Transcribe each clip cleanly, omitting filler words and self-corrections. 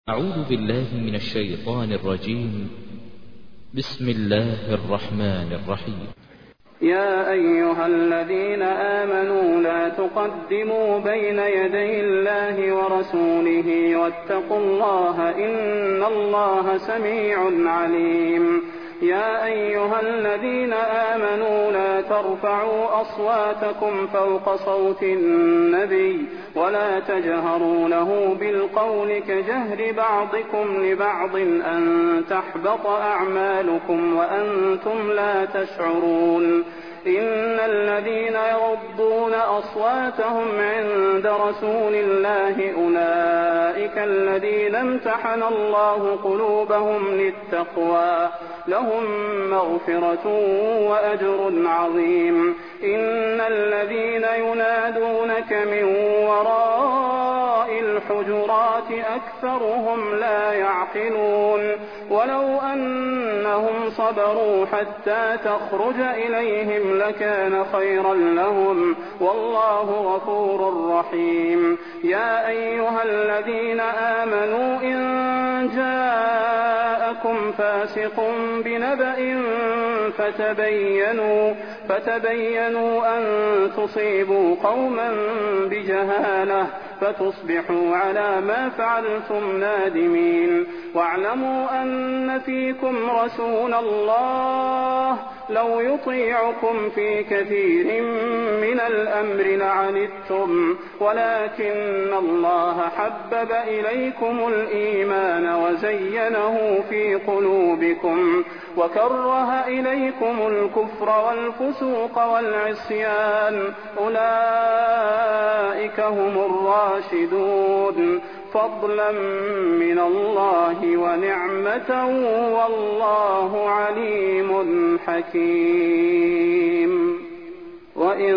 أعوذ بالله من الشيطان الرجيم. بسم الله الرحمن الرحيم. يا أيها الذين آمنوا لا تقدموا بين يدي الله ورسوله واتقوا الله إن الله سميع عليم. يا أيها الذين آمنوا لا ترفعوا أصواتكم فوق صوت النبي ولا تجهروا له بالقول كجهر بعضكم لبعض أن تحبط أعمالكم وأنتم لا تشعرون. إن الذين يغضون أصواتهم عند رسول الله أولئك الذين امتحن الله قلوبهم للتقوى لهم مغفرة وأجر عظيم. إن الذين ينادونك من وراء الحجرات أكثرهم لا يعقلون. ولو أنهم صبروا حتى تخرج إليهم لكان خيرا لهم والله غفور رحيم. يا أيها الذين آمنوا إن جاءكم فاسق بنبأ فتبينوا أن تصيبوا قوما بجهالة فتصبحوا على ما فعلتم نادمين. واعلموا أن فيكم رسول الله لو يطيعكم في كثير من الأمر لعنتم ولكن الله حبب إليكم الإيمان وزينه في قلوبكم وكره إليكم الكفر والفسوق والعصيان أولئك هم الراشدون فضلا من الله ونعمة والله عليم حكيم. وإن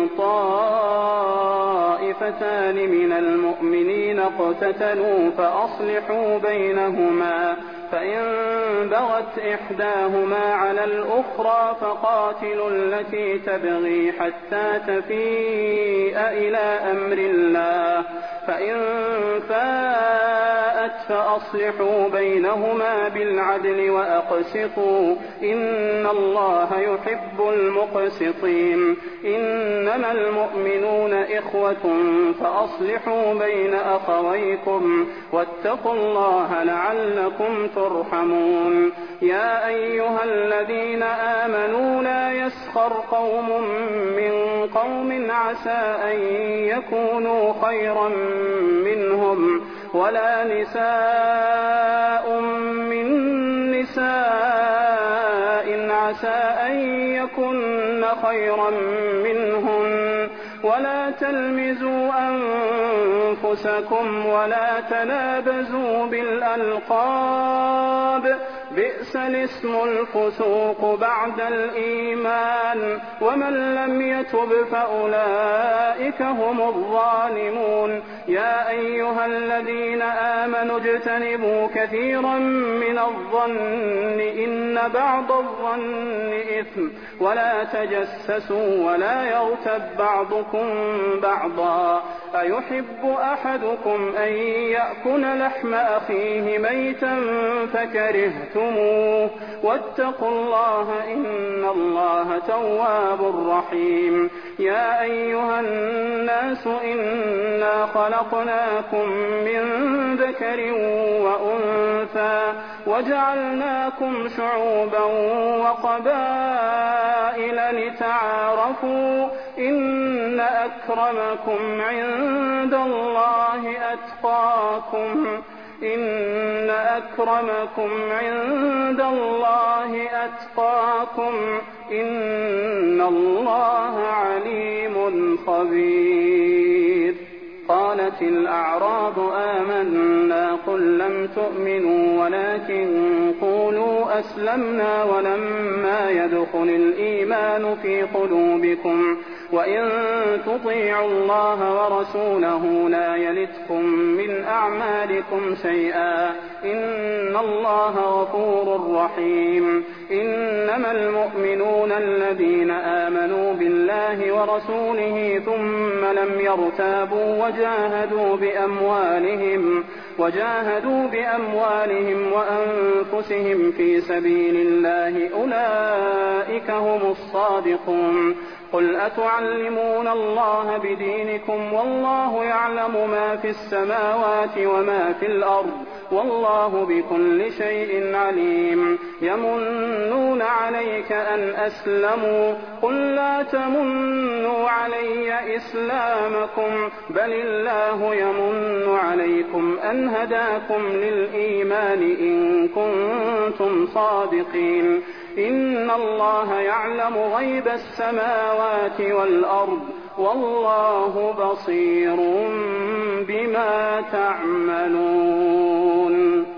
طائفتان من المؤمنين اقتتلوا فأصلحوا بينهما فإن بغت إحداهما على الأخرى فقاتلوا التي تبغي حتى تفيء إلى أمر الله فإن فاءت فأصلحوا بينهما بالعدل وأقسطوا إن الله يحب المقسطين. إنما المؤمنون إخوة فأصلحوا بين أخويكم واتقوا الله لعلكم ترحمون. يا أيها الذين آمنوا لا يسخر قوم من قوم عسى أن يكونوا خيرا منهم ولا نساء من نساء عسى أن يكن خيرا منهن ولا تلمزوا أنفسكم ولا تنابزوا بالألقاب بئس الاسم الفسوق بعد الإيمان ومن لم يتب فأولئك هم الظالمون. يا أيها الذين آمنوا اجتنبوا كثيرا من الظن إن بعض الظن إثم ولا تجسسوا ولا يغتب بعضكم بعضا أيحب أحدكم أن يأكل لحم أخيه ميتا فكرهتموه واتقوا الله إن الله تواب رحيم. يا أيها الناس إنا خلقناكم من ذكر وأنثى وجعلناكم شعوبا وقبائل لتعارفوا إن أكرمكم عند الله أتقاكم إن أكرمكم عند الله أتقاكم إن الله عليم خبير. قالت الأعراب آمنا قل لم تؤمنوا ولكن قولوا أسلمنا ولما يدخل الإيمان في قلوبكم وإن تطيعوا الله ورسوله لا يلتكم من أعمالكم شيئا إن الله غفور رحيم إنما المؤمنون الذين آمنوا بالله ورسوله ثم لم يرتابوا وجاهدوا بأموالهم وأنفسهم في سبيل الله أولئك هم الصادقون قل أتعلمون الله بدينكم والله يعلم ما في السماوات وما في الأرض والله بكل شيء عليم يمنون عليك أن أسلموا قل لا تمنوا علي إسلامكم بل الله يمن عليكم أن هداكم للإيمان إن كنتم صادقين إن الله يعلم غيب السماوات والأرض والله بصير بما تعملون